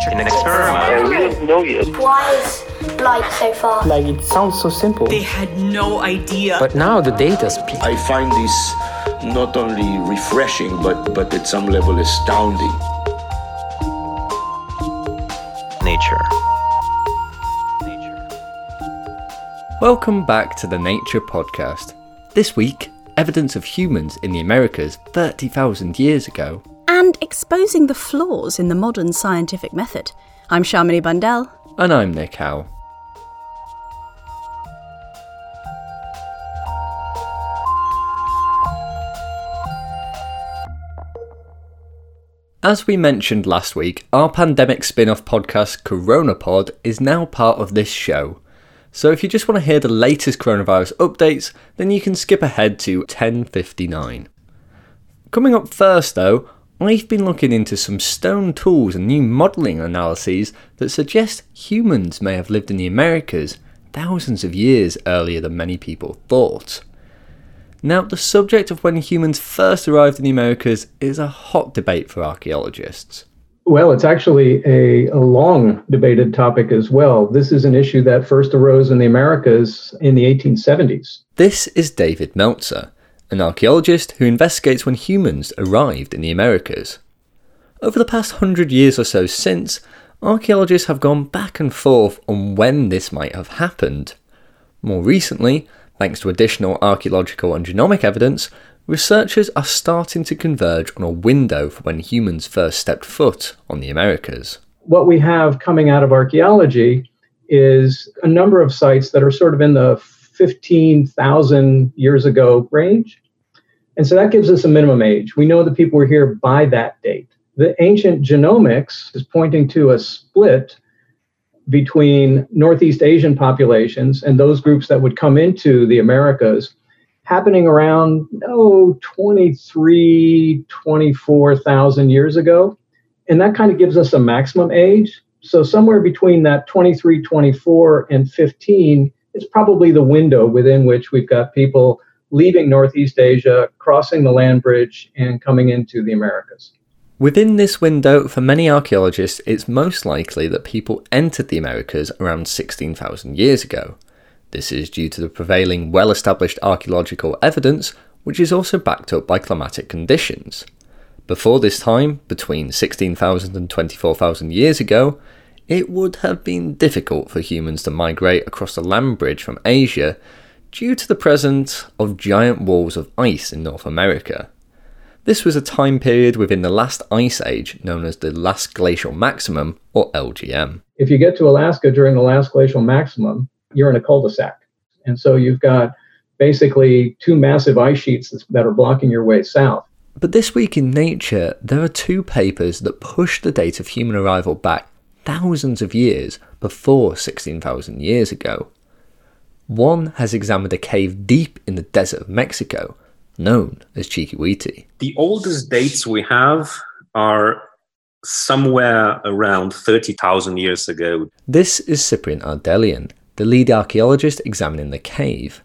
in an experiment. We don't know yet. Why is light so far? Like, it sounds so simple. They had no idea. But now the data speaks. I find this not only refreshing, but at some level astounding. Nature. Welcome back to the Nature Podcast. This week, evidence of humans in the Americas 30,000 years ago. And exposing the flaws in the modern scientific method. I'm Shamini Bundell. And I'm Nick Howe. As we mentioned last week, our pandemic spin-off podcast CoronaPod is now part of this show. So if you just want to hear the latest coronavirus updates, then you can skip ahead to 10:59. Coming up first though, I've been looking into some stone tools and new modelling analyses that suggest humans may have lived in the Americas thousands of years earlier than many people thought. Now, the subject of when humans first arrived in the Americas is a hot debate for archaeologists. Well, it's actually a long debated topic as well. This is an issue that first arose in the Americas in the 1870s. This is David Meltzer, an archaeologist who investigates when humans arrived in the Americas. Over the past 100 years or so since, archaeologists have gone back and forth on when this might have happened. More recently, thanks to additional archaeological and genomic evidence, researchers are starting to converge on a window for when humans first stepped foot on the Americas. What we have coming out of archaeology is a number of sites that are sort of in the 15,000 years ago range. And so that gives us a minimum age. We know that people were here by that date. The ancient genomics is pointing to a split between Northeast Asian populations and those groups that would come into the Americas happening around 23, 24,000 years ago. And that kind of gives us a maximum age. So somewhere between that 23, 24, and 15 is probably the window within which we've got people leaving Northeast Asia, crossing the land bridge, and coming into the Americas. Within this window, for many archaeologists, it's most likely that people entered the Americas around 16,000 years ago. This is due to the prevailing well-established archaeological evidence, which is also backed up by climatic conditions. Before this time, between 16,000 and 24,000 years ago, it would have been difficult for humans to migrate across the land bridge from Asia due to the presence of giant walls of ice in North America. This was a time period within the last ice age known as the last glacial maximum, or LGM. If you get to Alaska during the last glacial maximum, you're in a cul-de-sac. And so you've got basically two massive ice sheets that are blocking your way south. But this week in Nature, there are two papers that push the date of human arrival back thousands of years before 16,000 years ago. One has examined a cave deep in the desert of Mexico, known as Chiquihuite. The oldest dates we have are somewhere around 30,000 years ago. This is Cyprian Ardelian, the lead archaeologist examining the cave.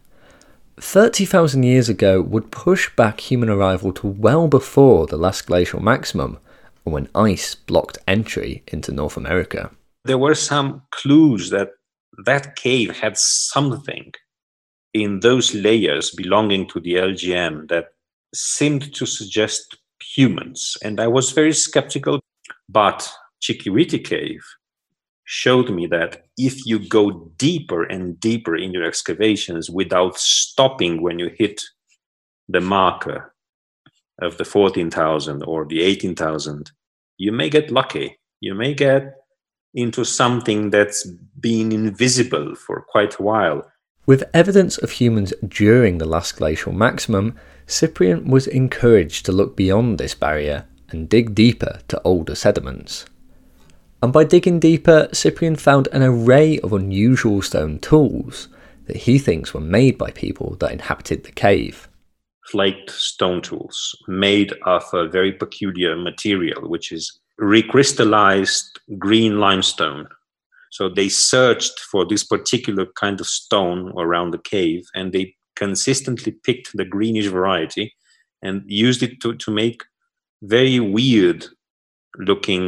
30,000 years ago would push back human arrival to well before the last glacial maximum, when ice blocked entry into North America. There were some clues that that cave had something in those layers belonging to the LGM that seemed to suggest humans. And I was very skeptical, but Chiquihuite Cave showed me that if you go deeper and deeper in your excavations without stopping when you hit the marker of the 14,000 or the 18,000, you may get lucky. You may get into something that's been invisible for quite a while. With evidence of humans during the last glacial maximum, Cyprian was encouraged to look beyond this barrier and dig deeper to older sediments. And by digging deeper, Cyprian found an array of unusual stone tools that he thinks were made by people that inhabited the cave. Flaked stone tools made of a very peculiar material, which is recrystallized green limestone. So they searched for this particular kind of stone around the cave, and they consistently picked the greenish variety and used it to make very weird looking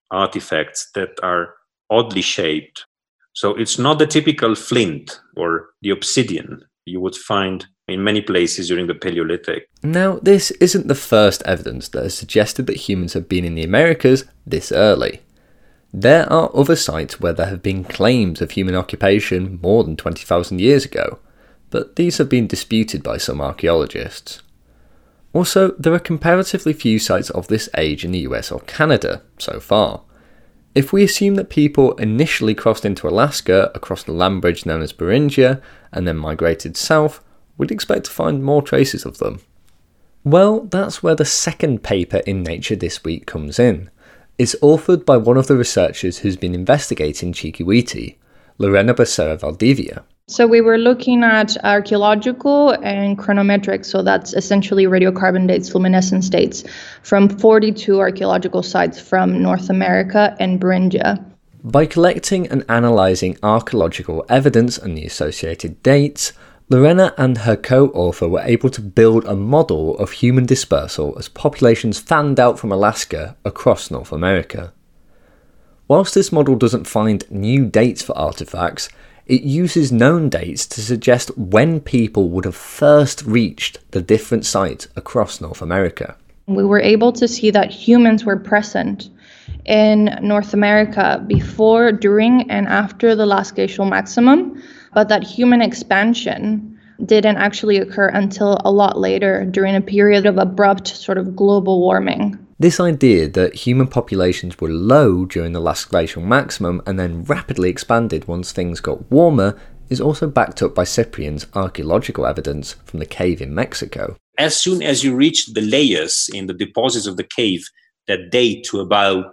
artifacts that are oddly shaped. So it's not the typical flint or the obsidian you would find in many places during the Paleolithic. Now, this isn't the first evidence that has suggested that humans have been in the Americas this early. There are other sites where there have been claims of human occupation more than 20,000 years ago, but these have been disputed by some archaeologists. Also, there are comparatively few sites of this age in the US or Canada so far. If we assume that people initially crossed into Alaska across the land bridge known as Beringia and then migrated south, we'd expect to find more traces of them. Well, that's where the second paper in Nature this week comes in. It's authored by one of the researchers who's been investigating Chiquihuite, Lorena Becerra Valdivia. So we were looking at archaeological and chronometric, so that's essentially radiocarbon dates, luminescence dates, from 42 archaeological sites from North America and Beringia. By collecting and analysing archaeological evidence and the associated dates, Lorena and her co-author were able to build a model of human dispersal as populations fanned out from Alaska across North America. Whilst this model doesn't find new dates for artefacts, it uses known dates to suggest when people would have first reached the different sites across North America. We were able to see that humans were present in North America before, during, and after the last glacial maximum, but that human expansion didn't actually occur until a lot later during a period of abrupt sort of global warming. This idea that human populations were low during the last glacial maximum and then rapidly expanded once things got warmer is also backed up by Cyprian's archaeological evidence from the cave in Mexico. As soon as you reach the layers in the deposits of the cave that date to about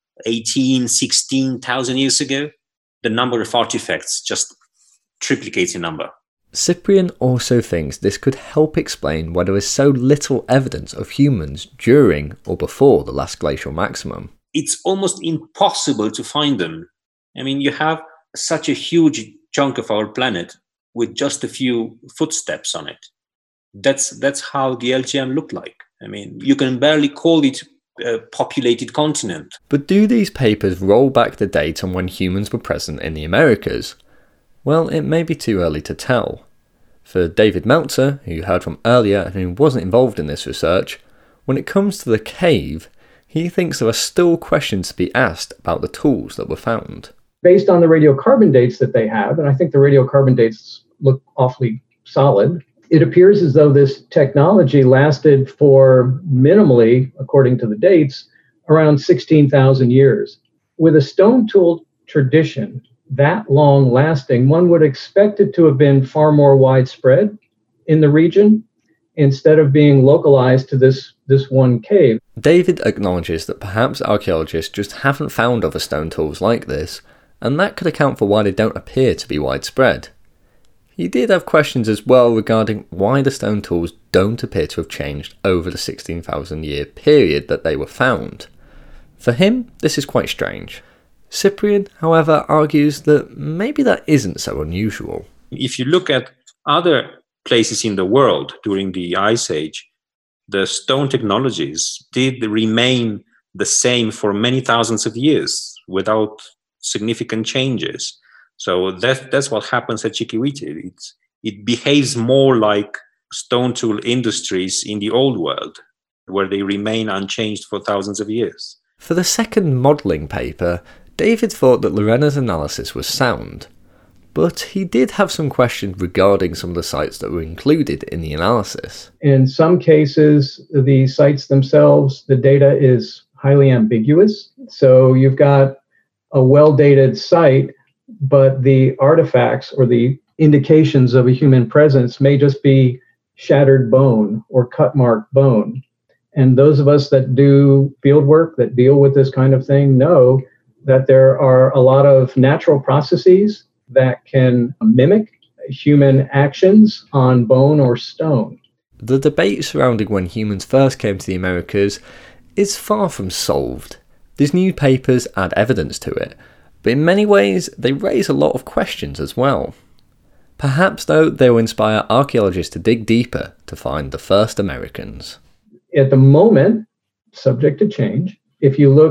16,000 years ago, the number of artifacts just triplicates in number. Cyprian also thinks this could help explain why there is so little evidence of humans during or before the last glacial maximum. It's almost impossible to find them. I mean, you have such a huge chunk of our planet with just a few footsteps on it. That's how the LGM looked like. I mean, you can barely call it a populated continent. But do these papers roll back the date on when humans were present in the Americas? Well, it may be too early to tell. For David Meltzer, who you heard from earlier and who wasn't involved in this research, when it comes to the cave, he thinks there are still questions to be asked about the tools that were found. Based on the radiocarbon dates that they have, and I think the radiocarbon dates look awfully solid, it appears as though this technology lasted for minimally, according to the dates, around 16,000 years. With a stone tool tradition that long lasting, one would expect it to have been far more widespread in the region instead of being localized to this one cave. David acknowledges that perhaps archaeologists just haven't found other stone tools like this, and that could account for why they don't appear to be widespread. He did have questions as well regarding why the stone tools don't appear to have changed over the 16,000 year period that they were found. For him, this is quite strange. Cyprian, however, argues that maybe that isn't so unusual. If you look at other places in the world during the Ice Age, the stone technologies did remain the same for many thousands of years without significant changes. So that's what happens at Chiquihuite. It behaves more like stone tool industries in the old world, where they remain unchanged for thousands of years. For the second modelling paper, David thought that Lorena's analysis was sound, but he did have some questions regarding some of the sites that were included in the analysis. In some cases, the sites themselves, the data is highly ambiguous. So you've got a well-dated site, but the artifacts or the indications of a human presence may just be shattered bone or cut mark bone. And those of us that do field work, that deal with this kind of thing, know that there are a lot of natural processes that can mimic human actions on bone or stone. The debate surrounding when humans first came to the Americas is far from solved. These new papers add evidence to it, but in many ways they raise a lot of questions as well. Perhaps though they will inspire archaeologists to dig deeper to find the first Americans. At the moment, subject to change, if you look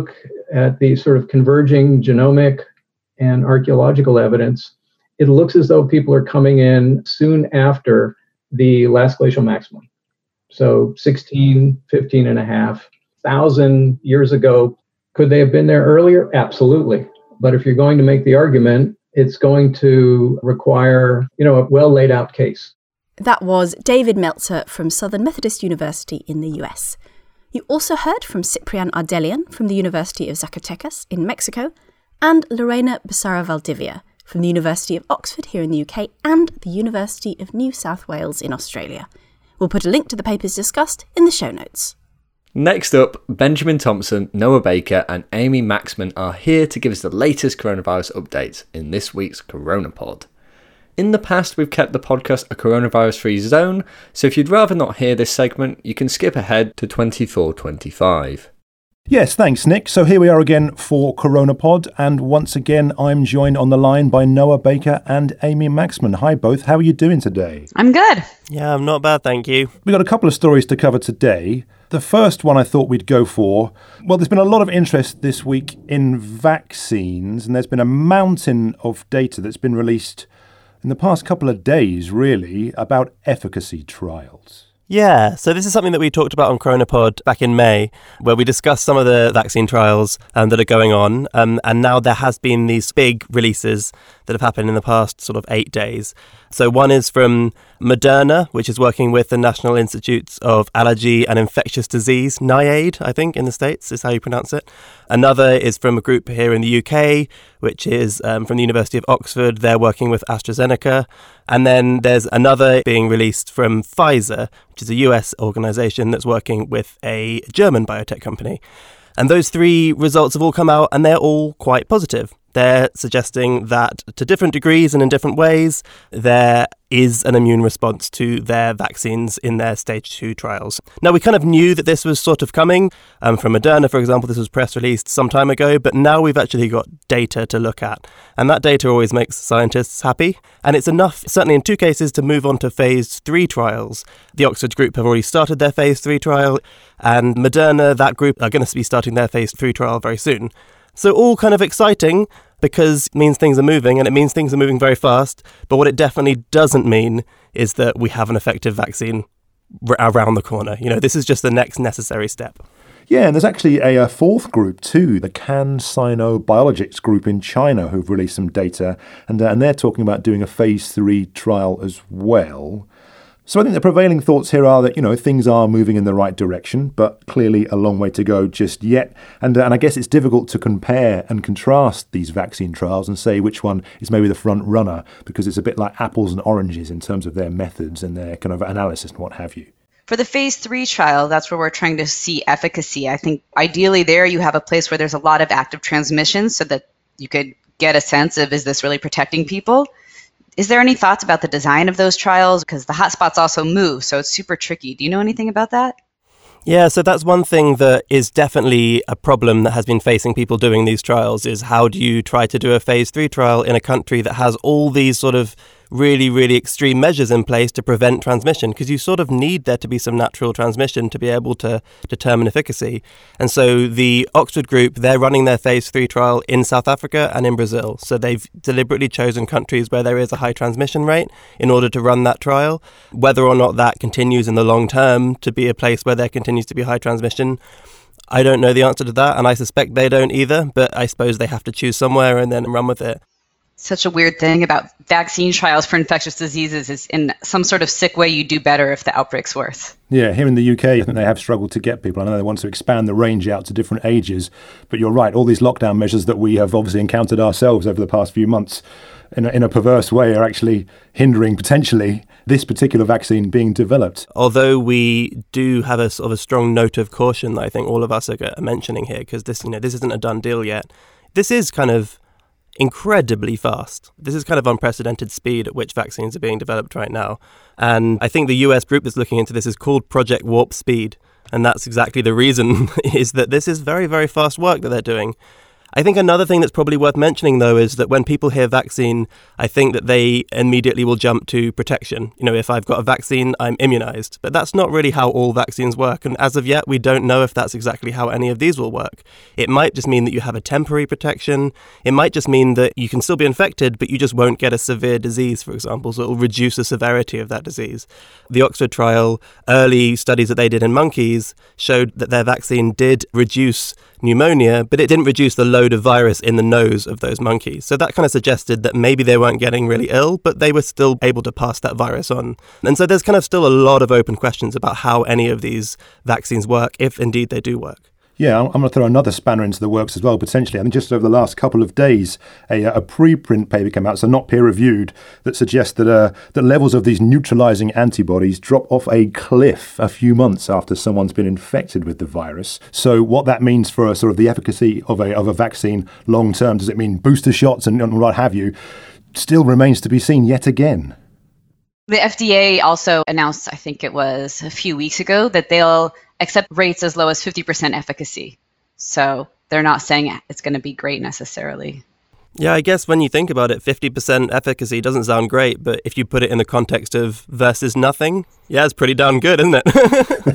at the sort of converging genomic and archaeological evidence, it looks as though people are coming in soon after the last glacial maximum. So 15 and a half thousand years ago. Could they have been there earlier? Absolutely. But if you're going to make the argument, it's going to require, a well laid out case. That was David Meltzer from Southern Methodist University in the US. You also heard from Ciprian Ardelian from the University of Zacatecas in Mexico and Lorena Becerra Valdivia from the University of Oxford here in the UK and the University of New South Wales in Australia. We'll put a link to the papers discussed in the show notes. Next up, Benjamin Thompson, Noah Baker and Amy Maxman are here to give us the latest coronavirus updates in this week's CoronaPod. In the past, we've kept the podcast a coronavirus-free zone, so if you'd rather not hear this segment, you can skip ahead to 2425. Yes, thanks, Nick. So here we are again for CoronaPod, and once again, I'm joined on the line by Noah Baker and Amy Maxman. Hi, both. How are you doing today? I'm good. Yeah, I'm not bad, thank you. We've got a couple of stories to cover today. The first one I thought we'd go for, well, there's been a lot of interest this week in vaccines, and there's been a mountain of data that's been released in the past couple of days, really, about efficacy trials. Yeah, so this is something that we talked about on CoronaPod back in May, where we discussed some of the vaccine trials that are going on. And now there has been these big releases that have happened in the past sort of 8 days. So one is from Moderna, which is working with the National Institutes of Allergy and Infectious Disease, NIAID, I think, in the States is how you pronounce it. Another is from a group here in the UK, which is from the University of Oxford. They're working with AstraZeneca. And then there's another being released from Pfizer, which is a US organisation that's working with a German biotech company. And those three results have all come out and they're all quite positive. They're suggesting that to different degrees and in different ways, there is an immune response to their vaccines in their stage 2 trials. Now, we kind of knew that this was sort of coming. From Moderna, for example, this was press released some time ago, but now we've actually got data to look at. And that data always makes scientists happy. And it's enough, certainly in 2 cases, to move on to phase 3 trials. The Oxford group have already started their phase 3 trial, and Moderna, that group, are going to be starting their phase 3 trial very soon. So all kind of exciting because it means things are moving and it means things are moving very fast. But what it definitely doesn't mean is that we have an effective vaccine around the corner. This is just the next necessary step. Yeah, and there's actually a fourth group too, the CanSino Biologics group in China who've released some data and they're talking about doing a phase 3 trial as well. So I think the prevailing thoughts here are that, things are moving in the right direction, but clearly a long way to go just yet. And I guess it's difficult to compare and contrast these vaccine trials and say which one is maybe the front runner, because it's a bit like apples and oranges in terms of their methods and their kind of analysis and what have you. For the phase 3 trial, that's where we're trying to see efficacy. I think ideally there you have a place where there's a lot of active transmission so that you could get a sense of, is this really protecting people? Is there any thoughts about the design of those trials? Because the hotspots also move, so it's super tricky. Do you know anything about that? Yeah, so that's one thing that is definitely a problem that has been facing people doing these trials is how do you try to do a phase 3 trial in a country that has all these sort of really, really extreme measures in place to prevent transmission, because you sort of need there to be some natural transmission to be able to determine efficacy. And so the Oxford group, they're running their phase 3 trial in South Africa and in Brazil. So they've deliberately chosen countries where there is a high transmission rate in order to run that trial. Whether or not that continues in the long term to be a place where there continues to be high transmission, I don't know the answer to that, and I suspect they don't either, but I suppose they have to choose somewhere and then run with it. Such a weird thing about vaccine trials for infectious diseases is in some sort of sick way you do better if the outbreak's worse. Yeah, here in the UK, I think they have struggled to get people. I know they want to expand the range out to different ages, but you're right, all these lockdown measures that we have obviously encountered ourselves over the past few months in a perverse way are actually hindering potentially this particular vaccine being developed. Although we do have a sort of a strong note of caution that I think all of us are mentioning here, because this isn't a done deal yet. This is kind of incredibly fast. This is kind of unprecedented speed at which vaccines are being developed right now. And I think the US group that's looking into this is called Project Warp Speed. And that's exactly the reason is that this is very, very fast work that they're doing. I think another thing that's probably worth mentioning, though, is that when people hear vaccine, I think that they immediately will jump to protection. If I've got a vaccine, I'm immunized. But that's not really how all vaccines work. And as of yet, we don't know if that's exactly how any of these will work. It might just mean that you have a temporary protection. It might just mean that you can still be infected, but you just won't get a severe disease, for example. So it will reduce the severity of that disease. The Oxford trial, early studies that they did in monkeys showed that their vaccine did reduce pneumonia, but it didn't reduce the load of virus in the nose of those monkeys. So that kind of suggested that maybe they weren't getting really ill, but they were still able to pass that virus on. And so there's kind of still a lot of open questions about how any of these vaccines work, if indeed they do work. Yeah, I'm going to throw another spanner into the works as well, potentially. I think just over the last couple of days, a preprint paper came out, so not peer-reviewed, that suggests that levels of these neutralizing antibodies drop off a cliff a few months after someone's been infected with the virus. So what that means for sort of the efficacy of a vaccine long-term, does it mean booster shots and what have you, still remains to be seen yet again. The FDA also announced, I think it was a few weeks ago, that they'll accept rates as low as 50% efficacy. So they're not saying it's going to be great necessarily. Yeah, I guess when you think about it, 50% efficacy doesn't sound great, but if you put it in the context of versus nothing, yeah, it's pretty darn good, isn't it?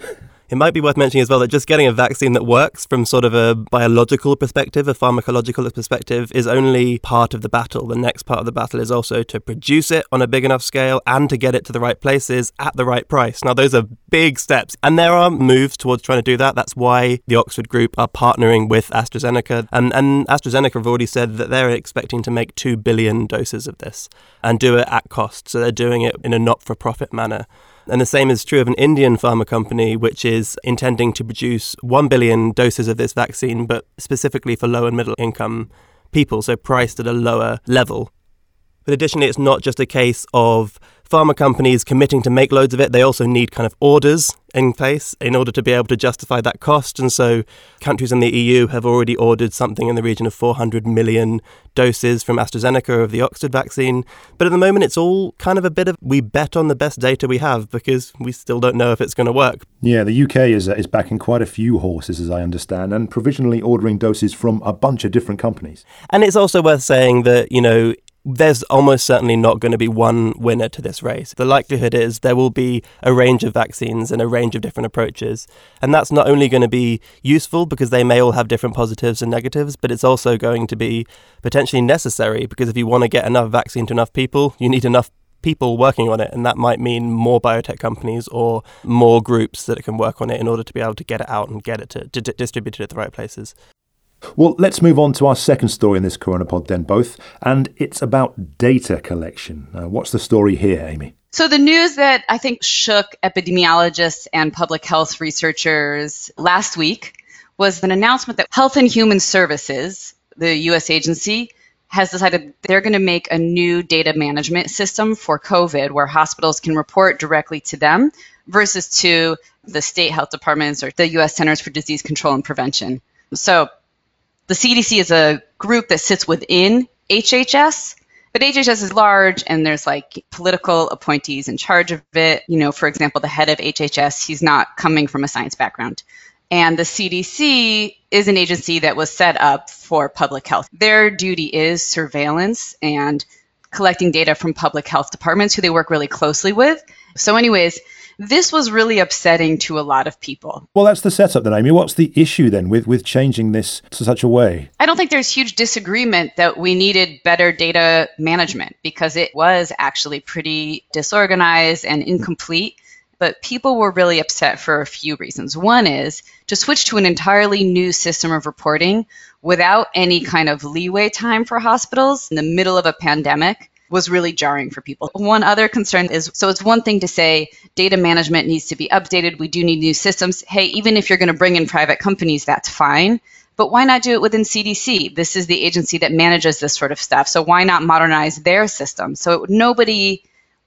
It might be worth mentioning as well that just getting a vaccine that works from sort of a biological perspective, a pharmacological perspective, is only part of the battle. The next part of the battle is also to produce it on a big enough scale and to get it to the right places at the right price. Now, those are big steps, and there are moves towards trying to do that. That's why the Oxford group are partnering with AstraZeneca. And AstraZeneca have already said that they're expecting to make 2 billion doses of this and do it at cost. So they're doing it in a not-for-profit manner. And the same is true of an Indian pharma company, which is intending to produce 1 billion doses of this vaccine, but specifically for low and middle income people, so priced at a lower level. But additionally, it's not just a case of pharma companies committing to make loads of it. They also need kind of orders in place in order to be able to justify that cost. And so countries in the EU have already ordered something in the region of 400 million doses from AstraZeneca of the Oxford vaccine. But at the moment, it's all kind of a bit of we bet on the best data we have because we still don't know if it's going to work. Yeah, the UK is backing quite a few horses, as I understand, and provisionally ordering doses from a bunch of different companies. And it's also worth saying that, there's almost certainly not going to be one winner to this race. The likelihood is there will be a range of vaccines and a range of different approaches. And that's not only going to be useful because they may all have different positives and negatives, but it's also going to be potentially necessary because if you want to get enough vaccine to enough people, you need enough people working on it. And that might mean more biotech companies or more groups that can work on it in order to be able to get it out and get it to distribute it at the right places. Well, let's move on to our second story in this Coronapod then, both, and it's about data collection. What's the story here, Amy? So the news that I think shook epidemiologists and public health researchers last week was an announcement that Health and Human Services, the U.S. agency, has decided they're going to make a new data management system for COVID where hospitals can report directly to them versus to the state health departments or the U.S. Centers for Disease Control and Prevention. So the CDC is a group that sits within HHS, but HHS is large and there's political appointees in charge of it. For example, the head of HHS, he's not coming from a science background. And the CDC is an agency that was set up for public health. Their duty is surveillance and collecting data from public health departments who they work really closely with. So anyways, this was really upsetting to a lot of people. Well, that's the setup then, Amy. What's the issue then with changing this to such a way? I don't think there's huge disagreement that we needed better data management because it was actually pretty disorganized and incomplete. But people were really upset for a few reasons. One is to switch to an entirely new system of reporting without any kind of leeway time for hospitals in the middle of a pandemic was really jarring for people. One other concern is, so it's one thing to say data management needs to be updated. We do need new systems. Hey, even if you're going to bring in private companies, that's fine. But why not do it within CDC? This is the agency that manages this sort of stuff. So why not modernize their system? So nobody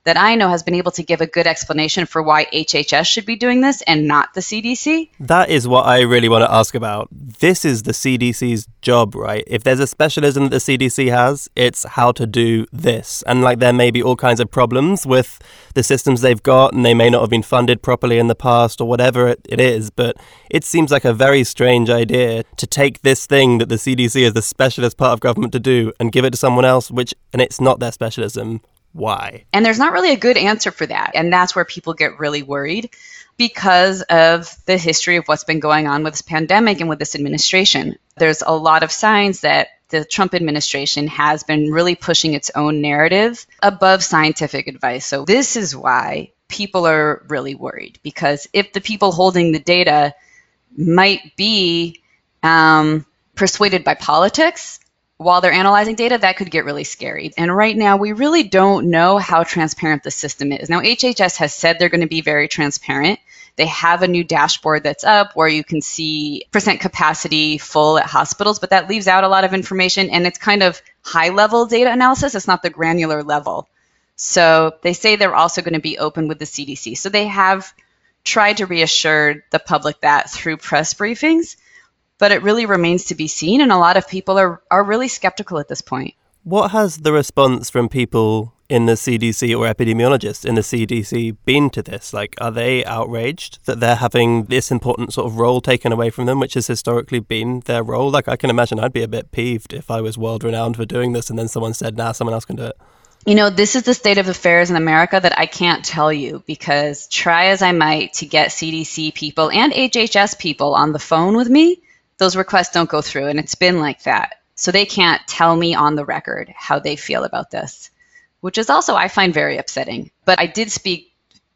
that I know has been able to give a good explanation for why HHS should be doing this and not the CDC. That is what I really want to ask about. This is the CDC's job, right? If there's a specialism that the CDC has, it's how to do this. And like there may be all kinds of problems with the systems they've got, and they may not have been funded properly in the past or whatever it is, but it seems like a very strange idea to take this thing that the CDC is the specialist part of government to do and give it to someone else, and it's not their specialism. Why? And there's not really a good answer for that. And that's where people get really worried because of the history of what's been going on with this pandemic and with this administration. There's a lot of signs that the Trump administration has been really pushing its own narrative above scientific advice. So this is why people are really worried, because if the people holding the data might be persuaded by politics while they're analyzing data, that could get really scary. And right now, we really don't know how transparent the system is. Now, HHS has said they're going to be very transparent. They have a new dashboard that's up where you can see percent capacity full at hospitals, but that leaves out a lot of information, and it's kind of high-level data analysis. It's not the granular level. So they say they're also going to be open with the CDC. So they have tried to reassure the public that through press briefings, but it really remains to be seen, and a lot of people are really skeptical at this point. What has the response from people in the CDC or epidemiologists in the CDC been to this? Like, are they outraged that they're having this important sort of role taken away from them, which has historically been their role? Like, I can imagine I'd be a bit peeved if I was world-renowned for doing this and then someone said, nah, someone else can do it. You know, this is the state of affairs in America that I can't tell you, because try as I might to get CDC people and HHS people on the phone with me, those requests don't go through, and it's been like that. So they can't tell me on the record how they feel about this, which is also, I find, very upsetting. But I did speak,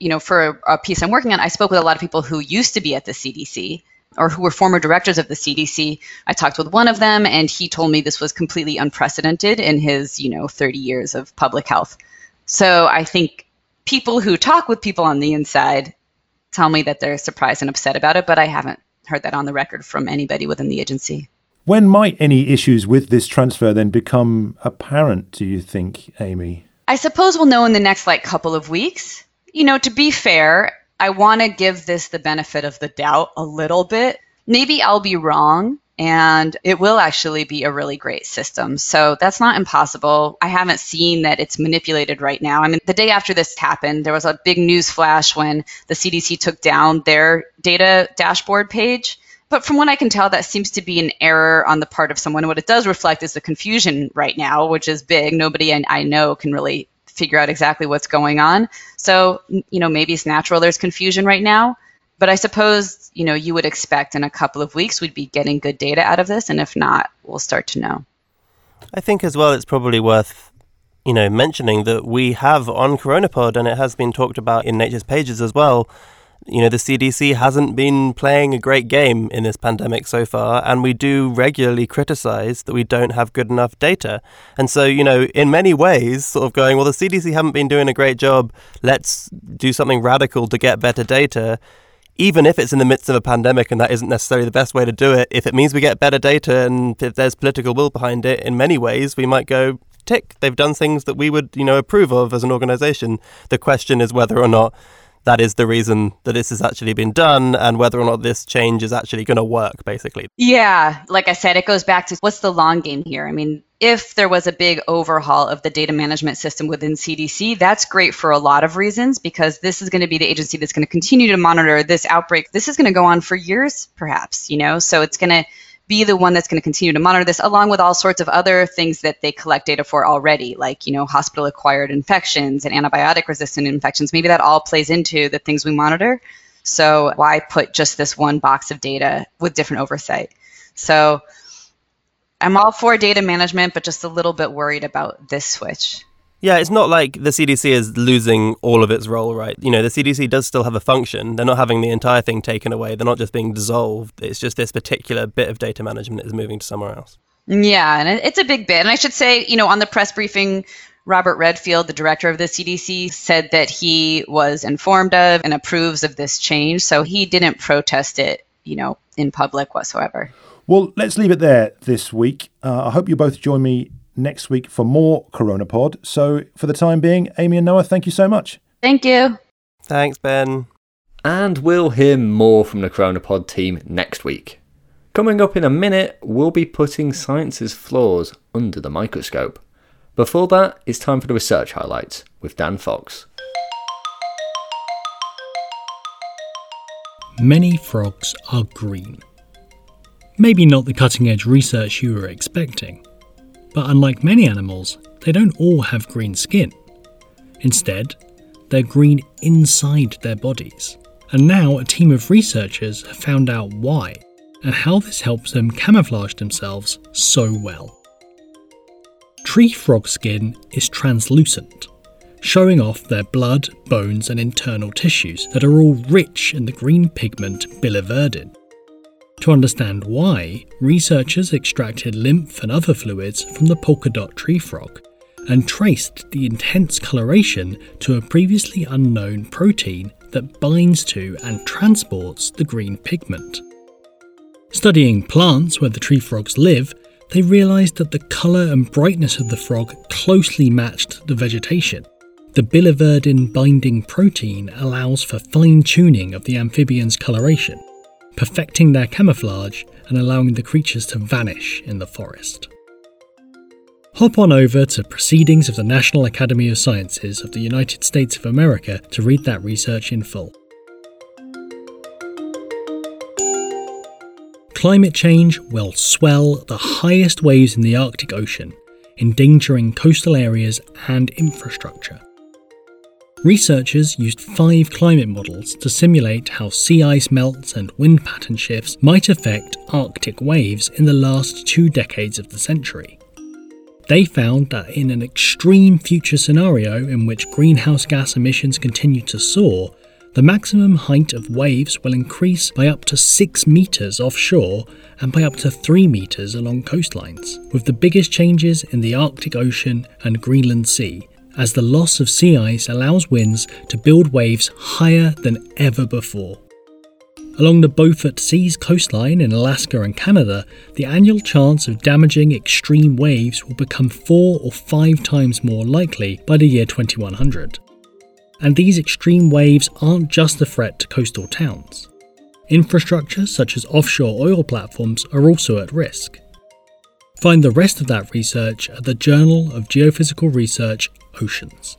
for a piece I'm working on, I spoke with a lot of people who used to be at the CDC or who were former directors of the CDC. I talked with one of them, and he told me this was completely unprecedented in his, 30 years of public health. So I think people who talk with people on the inside tell me that they're surprised and upset about it, but I haven't heard that on the record from anybody within the agency. When might any issues with this transfer then become apparent, do you think, Amy? I suppose we'll know in the next couple of weeks. To be fair, I want to give this the benefit of the doubt a little bit. Maybe I'll be wrong, and it will actually be a really great system. So that's not impossible. I haven't seen that it's manipulated right now. I mean, the day after this happened, there was a big news flash when the CDC took down their data dashboard page. But from what I can tell, that seems to be an error on the part of someone. What it does reflect is the confusion right now, which is big. Nobody I know can really figure out exactly what's going on. So, maybe it's natural there's confusion right now. But I suppose, you would expect in a couple of weeks we'd be getting good data out of this. And if not, we'll start to know. I think as well it's probably worth, mentioning that we have on CoronaPod, and it has been talked about in Nature's Pages as well, the CDC hasn't been playing a great game in this pandemic so far, and we do regularly criticize that we don't have good enough data. And so, in many ways, sort of going, well, the CDC haven't been doing a great job, let's do something radical to get better data. Even if it's in the midst of a pandemic and that isn't necessarily the best way to do it, if it means we get better data and if there's political will behind it, in many ways, we might go, tick, they've done things that we would, approve of as an organization. The question is whether or not that is the reason that this has actually been done and whether or not this change is actually going to work, basically. Yeah, like I said, it goes back to what's the long game here? I mean, if there was a big overhaul of the data management system within CDC, that's great for a lot of reasons, because this is going to be the agency that's going to continue to monitor this outbreak. This is going to go on for years, perhaps, so it's going to be the one that's going to continue to monitor this, along with all sorts of other things that they collect data for already, like, hospital-acquired infections and antibiotic-resistant infections. Maybe that all plays into the things we monitor. So why put just this one box of data with different oversight? So I'm all for data management, but just a little bit worried about this switch. Yeah, it's not like the CDC is losing all of its role, right? The CDC does still have a function. They're not having the entire thing taken away. They're not just being dissolved. It's just this particular bit of data management is moving to somewhere else. Yeah, and it's a big bit. And I should say, on the press briefing, Robert Redfield, the director of the CDC, said that he was informed of and approves of this change. So he didn't protest it, in public whatsoever. Well, let's leave it there this week. I hope you both join me next week for more CoronaPod. So for the time being, Amy and Noah, thank you so much. Thank you. Thanks, Ben. And we'll hear more from the CoronaPod team next week. Coming up in a minute, we'll be putting science's flaws under the microscope. Before that, it's time for the research highlights with Dan Fox. Many frogs are green. Maybe not the cutting-edge research you were expecting, but unlike many animals, they don't all have green skin. Instead, they're green inside their bodies. And now a team of researchers have found out why, and how this helps them camouflage themselves so well. Tree frog skin is translucent, showing off their blood, bones and internal tissues that are all rich in the green pigment biliverdin. To understand why, researchers extracted lymph and other fluids from the polka dot tree frog and traced the intense coloration to a previously unknown protein that binds to and transports the green pigment. Studying plants where the tree frogs live, they realised that the colour and brightness of the frog closely matched the vegetation. The biliverdin binding protein allows for fine-tuning of the amphibians' coloration, perfecting their camouflage and allowing the creatures to vanish in the forest. Hop on over to Proceedings of the National Academy of Sciences of the United States of America to read that research in full. Climate change will swell the highest waves in the Arctic Ocean, endangering coastal areas and infrastructure. Researchers used 5 climate models to simulate how sea ice melts and wind pattern shifts might affect Arctic waves in the last 2 decades of the century. They found that in an extreme future scenario in which greenhouse gas emissions continue to soar, the maximum height of waves will increase by up to 6 metres offshore and by up to 3 metres along coastlines, with the biggest changes in the Arctic Ocean and Greenland Sea, as the loss of sea ice allows winds to build waves higher than ever before. Along the Beaufort Sea's coastline in Alaska and Canada, the annual chance of damaging extreme waves will become 4 or 5 times more likely by the year 2100. And these extreme waves aren't just a threat to coastal towns. Infrastructure such as offshore oil platforms are also at risk. Find the rest of that research at the Journal of Geophysical Research, Oceans.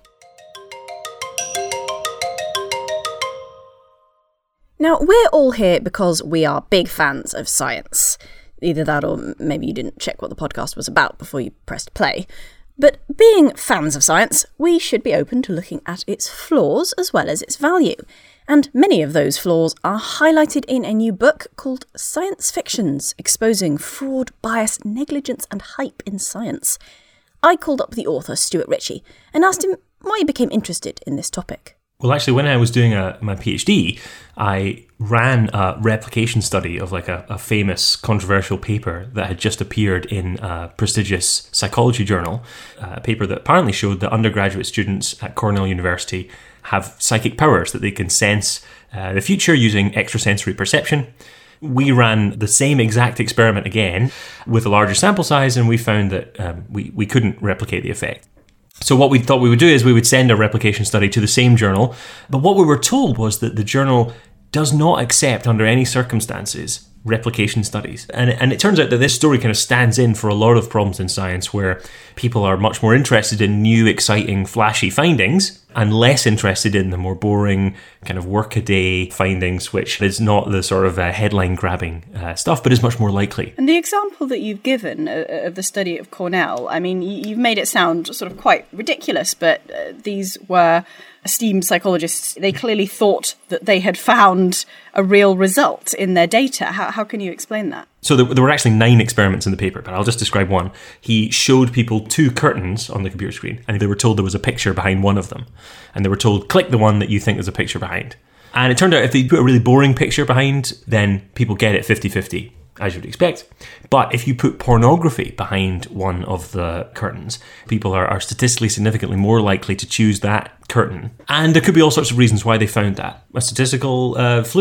Now, we're all here because we are big fans of science. Either that or maybe you didn't check what the podcast was about before you pressed play. But being fans of science, we should be open to looking at its flaws as well as its value. And many of those flaws are highlighted in a new book called Science Fictions, Exposing Fraud, Bias, Negligence and Hype in Science. I called up the author, Stuart Ritchie, and asked him why he became interested in this topic. Well, actually, when I was doing my PhD, I ran a replication study of like a famous controversial paper that had just appeared in a prestigious psychology journal, a paper that apparently showed that undergraduate students at Cornell University have psychic powers, that they can sense the future using extrasensory perception. We ran the same exact experiment again with a larger sample size, and we found that we couldn't replicate the effect. So what we thought we would do is we would send a replication study to the same journal, but what we were told was that the journal does not accept under any circumstances replication studies. And it turns out that this story kind of stands in for a lot of problems in science where people are much more interested in new, exciting, flashy findings and less interested in the more boring kind of workaday findings, which is not the sort of headline-grabbing stuff, but is much more likely. And the example that you've given of the study of Cornell, I mean, you've made it sound sort of quite ridiculous, but these were esteemed psychologists. They clearly thought that they had found a real result in their data. How can you explain that? So there were actually 9 experiments in the paper, but I'll just describe one. He showed people 2 curtains on the computer screen, and they were told there was a picture behind one of them. And they were told, click the one that you think there's a picture behind. And it turned out if they put a really boring picture behind, then people get it 50-50, as you'd expect. But if you put pornography behind one of the curtains, people are statistically significantly more likely to choose that curtain. And there could be all sorts of reasons why they found that. A statistical fluke.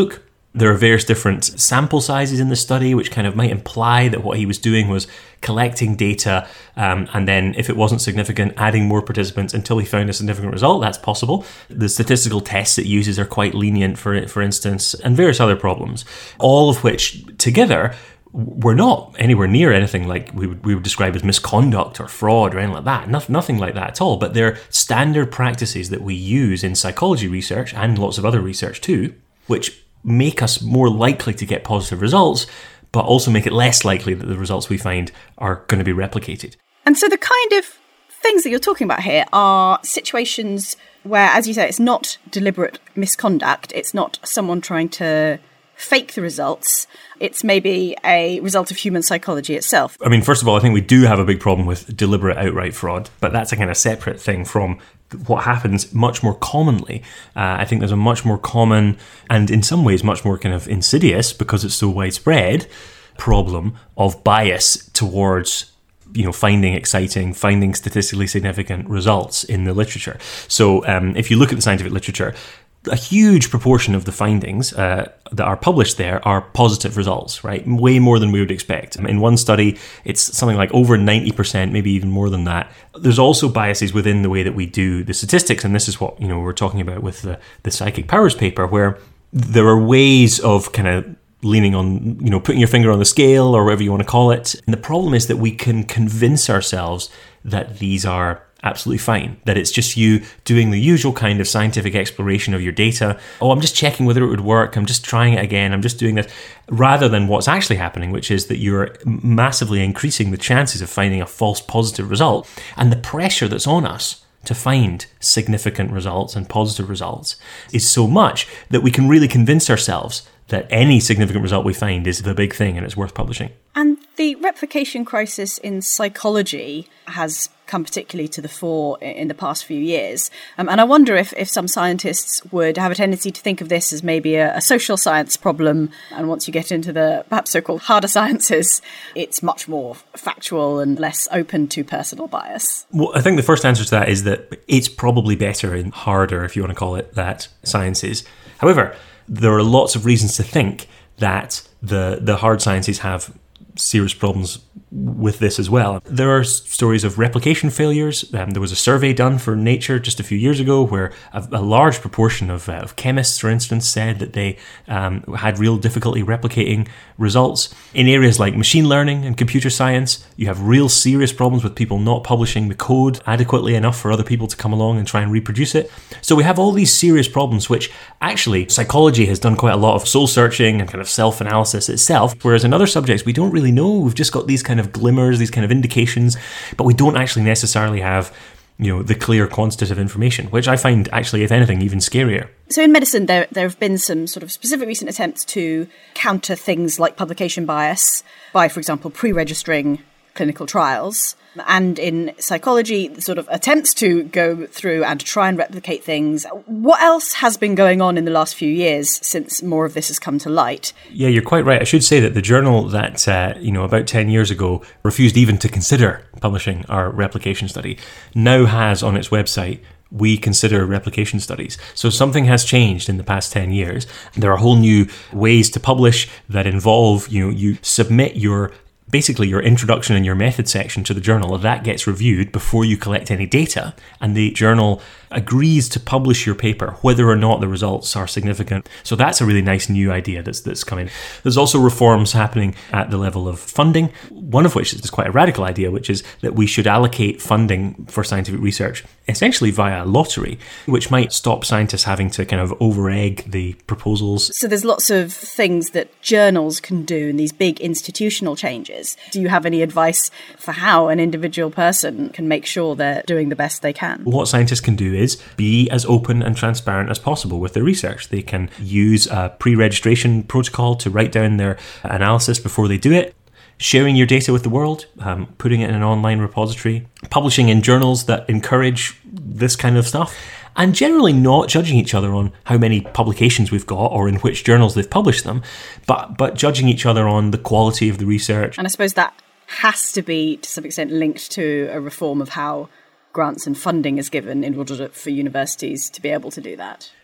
There are various different sample sizes in the study, which kind of might imply that what he was doing was collecting data and then, if it wasn't significant, adding more participants until he found a significant result. That's possible. The statistical tests it uses are quite lenient, for instance, and various other problems, all of which together were not anywhere near anything like we would describe as misconduct or fraud or anything like that. Nothing like that at all. But they're standard practices that we use in psychology research and lots of other research too, which make us more likely to get positive results, but also make it less likely that the results we find are going to be replicated. And so the kind of things that you're talking about here are situations where, as you say, it's not deliberate misconduct. It's not someone trying to fake the results. It's maybe a result of human psychology itself. I mean, first of all, I think we do have a big problem with deliberate outright fraud, but that's a kind of separate thing from what happens much more commonly. I think there's a much more common and in some ways much more kind of insidious, because it's so widespread, problem of bias towards finding exciting, finding statistically significant results in the literature. So if you look at the scientific literature, a huge proportion of the findings that are published there are positive results, right? Way more than we would expect. In one study, it's something like over 90%, maybe even more than that. There's also biases within the way that we do the statistics, and this is what we're talking about with the Psychic Powers paper, where there are ways of kind of leaning on, putting your finger on the scale or whatever you want to call it. And the problem is that we can convince ourselves that these are absolutely fine, that it's just you doing the usual kind of scientific exploration of your data. Oh, I'm just checking whether it would work. I'm just trying it again. I'm just doing this, rather than what's actually happening, which is that you're massively increasing the chances of finding a false positive result. And the pressure that's on us to find significant results and positive results is so much that we can really convince ourselves that any significant result we find is the big thing and it's worth publishing. And the replication crisis in psychology has come particularly to the fore in the past few years. And I wonder if some scientists would have a tendency to think of this as maybe a social science problem. And once you get into the perhaps so-called harder sciences, it's much more factual and less open to personal bias. Well, I think the first answer to that is that it's probably better in harder, if you want to call it that, sciences. However, there are lots of reasons to think that the hard sciences have serious problems with this as well. There are stories of replication failures. There was a survey done for Nature just a few years ago where a large proportion of chemists, for instance, said that they had real difficulty replicating results. In areas like machine learning and computer science, you have real serious problems with people not publishing the code adequately enough for other people to come along and try and reproduce it. So we have all these serious problems, which actually psychology has done quite a lot of soul searching and kind of self-analysis itself, whereas in other subjects we don't really know. We've just got these kind of glimmers, these kind of indications, but we don't actually necessarily have the clear quantitative information, which I find actually, if anything, even scarier. So in medicine, there have been some sort of specific recent attempts to counter things like publication bias by, for example, pre-registering clinical trials. And in psychology, sort of attempts to go through and to try and replicate things. What else has been going on in the last few years since more of this has come to light? Yeah, you're quite right. I should say that the journal that, about 10 years ago refused even to consider publishing our replication study now has on its website, we consider replication studies. So something has changed in the past 10 years. There are whole new ways to publish that involve, you submit your introduction and your method section to the journal. That gets reviewed before you collect any data, and the journal agrees to publish your paper whether or not the results are significant. So that's a really nice new idea that's coming. There's also reforms happening at the level of funding, one of which is quite a radical idea, which is that we should allocate funding for scientific research essentially via lottery, which might stop scientists having to kind of over-egg the proposals. So there's lots of things that journals can do in these big institutional changes. Do you have any advice for how an individual person can make sure they're doing the best they can? What scientists can do is be as open and transparent as possible with their research. They can use a pre-registration protocol to write down their analysis before they do it. Sharing your data with the world, putting it in an online repository, publishing in journals that encourage this kind of stuff, and generally not judging each other on how many publications we've got or in which journals they've published them, but judging each other on the quality of the research. And I suppose that has to be, to some extent, linked to a reform of how grants and funding is given in order for universities to be able to do that.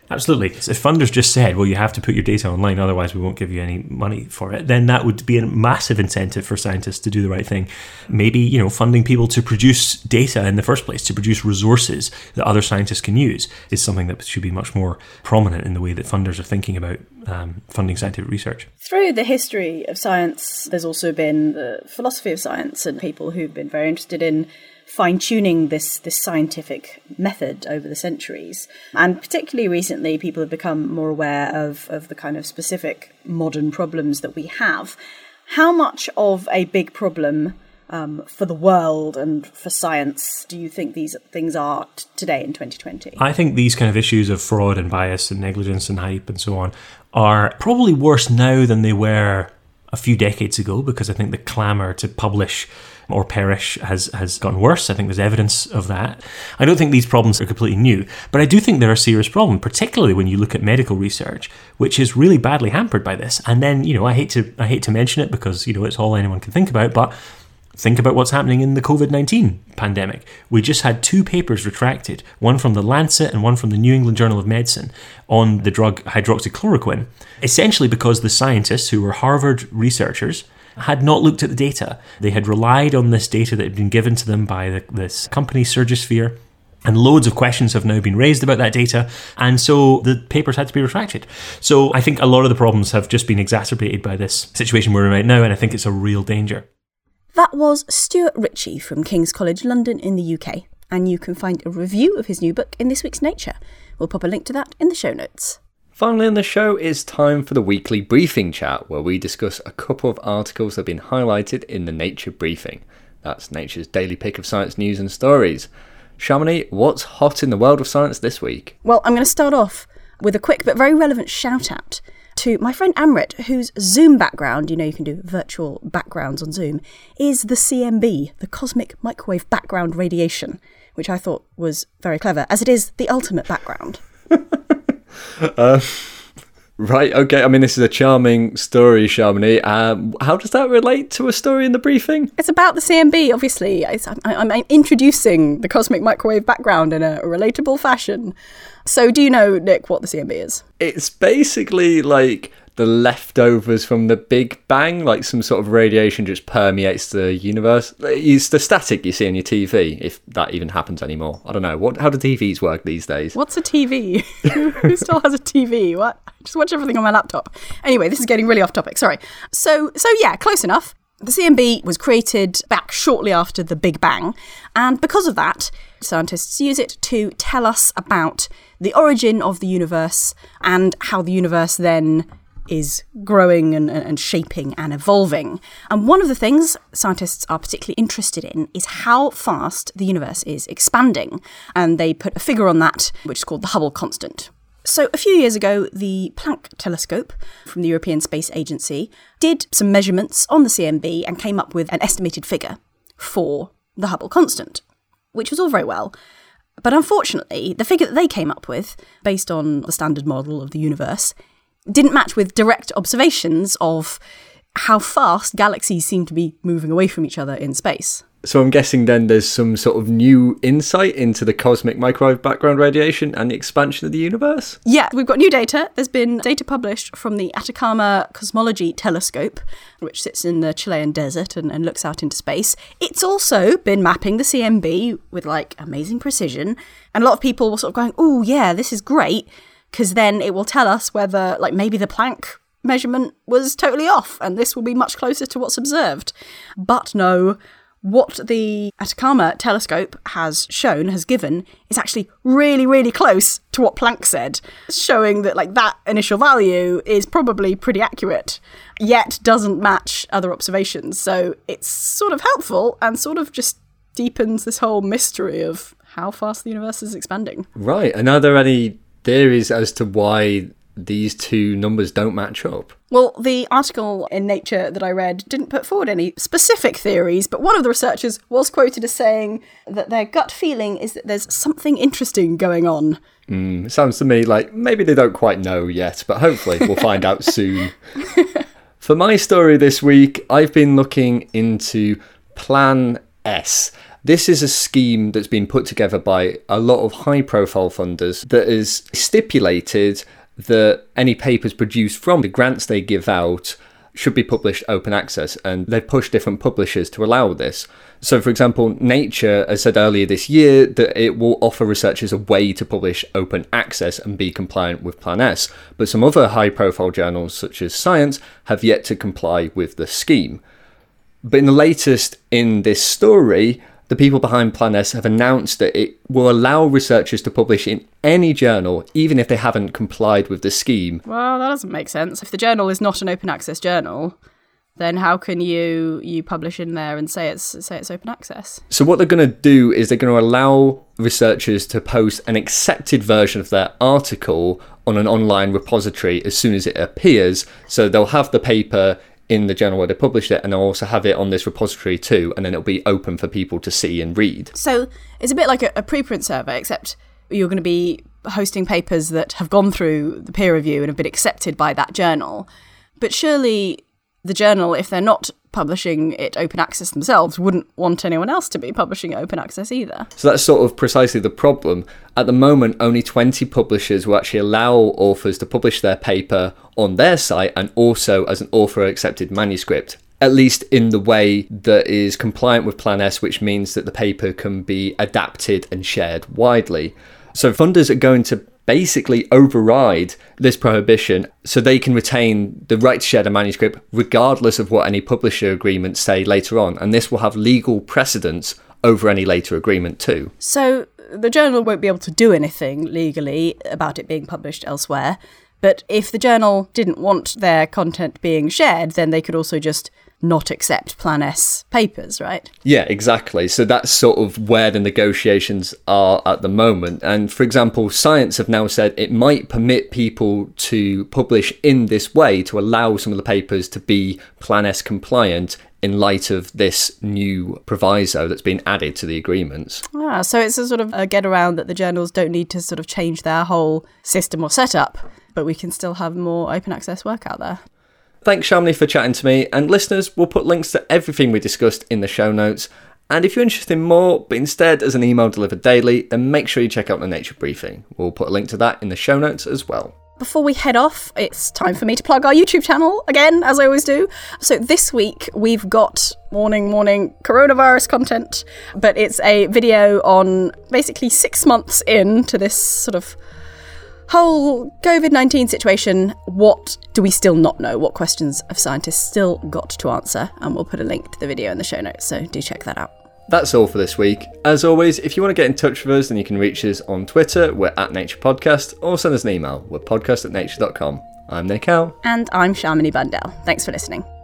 Absolutely. If funders just said, well, you have to put your data online, otherwise we won't give you any money for it, then that would be a massive incentive for scientists to do the right thing. Maybe, funding people to produce data in the first place, to produce resources that other scientists can use, is something that should be much more prominent in the way that funders are thinking about funding scientific research. Through the history of science, there's also been the philosophy of science and people who've been very interested in fine-tuning this scientific method over the centuries. And particularly recently, people have become more aware of the kind of specific modern problems that we have. How much of a big problem for the world and for science do you think these things are today in 2020? I think these kind of issues of fraud and bias and negligence and hype and so on are probably worse now than they were a few decades ago, because I think the clamour to publish or perish has gotten worse. I think there's evidence of that. I don't think these problems are completely new, but I do think they're a serious problem, particularly when you look at medical research, which is really badly hampered by this. And then, I hate to mention it because, it's all anyone can think about, but think about what's happening in the COVID-19 pandemic. We just had 2 papers retracted, one from The Lancet and one from the New England Journal of Medicine on the drug hydroxychloroquine, essentially because the scientists, who were Harvard researchers, had not looked at the data. They had relied on this data that had been given to them by this company, Surgisphere, and loads of questions have now been raised about that data, and so the papers had to be retracted. So I think a lot of the problems have just been exacerbated by this situation we're in right now, and I think it's a real danger. That was Stuart Ritchie from King's College London in the UK, and you can find a review of his new book in this week's Nature. We'll pop a link to that in the show notes. Finally on the show, it's time for the weekly briefing chat, where we discuss a couple of articles that have been highlighted in the Nature Briefing. That's Nature's daily pick of science news and stories. Shamini, what's hot in the world of science this week? Well, I'm going to start off with a quick but very relevant shout out to my friend Amrit, whose Zoom background, you can do virtual backgrounds on Zoom, is the CMB, the Cosmic Microwave Background Radiation, which I thought was very clever, as it is the ultimate background. Right, okay. I mean, this is a charming story, Shamini. How does that relate to a story in the briefing? It's about the CMB, obviously. I'm introducing the cosmic microwave background in a relatable fashion. So do you know, Nick, what the CMB is? It's basically like the leftovers from the Big Bang, like some sort of radiation just permeates the universe. It's the static you see on your TV, if that even happens anymore. I don't know. How do TVs work these days? What's a TV? Who still has a TV? What? I just watch everything on my laptop. Anyway, this is getting really off topic. Sorry. So yeah, close enough. The CMB was created back shortly after the Big Bang, and because of that, scientists use it to tell us about the origin of the universe and how the universe then is growing and shaping and evolving. And one of the things scientists are particularly interested in is how fast the universe is expanding. And they put a figure on that, which is called the Hubble constant. So a few years ago, the Planck telescope from the European Space Agency did some measurements on the CMB and came up with an estimated figure for the Hubble constant, which was all very well. But unfortunately, the figure that they came up with, based on the standard model of the universe, didn't match with direct observations of how fast galaxies seem to be moving away from each other in space. So I'm guessing then there's some sort of new insight into the cosmic microwave background radiation and the expansion of the universe? Yeah, we've got new data. There's been data published from the Atacama Cosmology Telescope, which sits in the Chilean desert and looks out into space. It's also been mapping the CMB with amazing precision. And a lot of people were sort of going, oh yeah, this is great, because then it will tell us whether maybe the Planck measurement was totally off and this will be much closer to what's observed. But no, what the Atacama telescope has given is actually really, really close to what Planck said, showing that that initial value is probably pretty accurate, yet doesn't match other observations. So it's sort of helpful and sort of just deepens this whole mystery of how fast the universe is expanding. Right, and are there any theories as to why these two numbers don't match up? Well, the article in Nature that I read didn't put forward any specific theories, but one of the researchers was quoted as saying that their gut feeling is that there's something interesting going on. It sounds to me like maybe they don't quite know yet, but hopefully we'll find out soon. For my story this week, I've been looking into Plan S. This is a scheme that's been put together by a lot of high-profile funders that is stipulated that any papers produced from the grants they give out should be published open access, and they've pushed different publishers to allow this. So, for example, Nature has said earlier this year that it will offer researchers a way to publish open access and be compliant with Plan S, but some other high-profile journals, such as Science, have yet to comply with the scheme. But in the latest in this story, the people behind Plan S have announced that it will allow researchers to publish in any journal, even if they haven't complied with the scheme. Well, that doesn't make sense. If the journal is not an open access journal, then how can you publish in there and say it's open access? So what they're going to do is they're going to allow researchers to post an accepted version of their article on an online repository as soon as it appears. So they'll have the paper in the journal where they published it, and they'll also have it on this repository too, and then it'll be open for people to see and read. So it's a bit like a preprint survey, except you're going to be hosting papers that have gone through the peer review and have been accepted by that journal. But surely the journal, if they're not publishing it open access themselves, wouldn't want anyone else to be publishing it open access either. So that's sort of precisely the problem. At the moment, only 20 publishers will actually allow authors to publish their paper on their site and also as an author-accepted manuscript, at least in the way that is compliant with Plan S, which means that the paper can be adapted and shared widely. So funders are going to basically override this prohibition so they can retain the right to share the manuscript regardless of what any publisher agreements say later on, and this will have legal precedence over any later agreement too. So the journal won't be able to do anything legally about it being published elsewhere, but if the journal didn't want their content being shared, then they could also just not accept Plan S papers, right? Yeah, exactly. So that's sort of where the negotiations are at the moment. And for example, Science have now said it might permit people to publish in this way to allow some of the papers to be Plan S compliant in light of this new proviso that's been added to the agreements. So it's a sort of a get around that the journals don't need to sort of change their whole system or setup, but we can still have more open access work out there. Thanks, Shamini, for chatting to me, and listeners, we'll put links to everything we discussed in the show notes. And if you're interested in more, but instead as an email delivered daily, then make sure you check out the Nature Briefing. We'll put a link to that in the show notes as well. Before we head off, it's time for me to plug our YouTube channel again, as I always do. So this week we've got morning coronavirus content, but it's a video on basically 6 months into this sort of whole COVID-19 situation. What do we still not know? What questions have scientists still got to answer? And we'll put a link to the video in the show notes, so do check that out. That's all for this week. As always, if you want to get in touch with us, then you can reach us on Twitter, we're @NaturePodcast, or send us an email, we're podcast@nature.com. I'm Nick Howe. And I'm Shamini Bundell. Thanks for listening.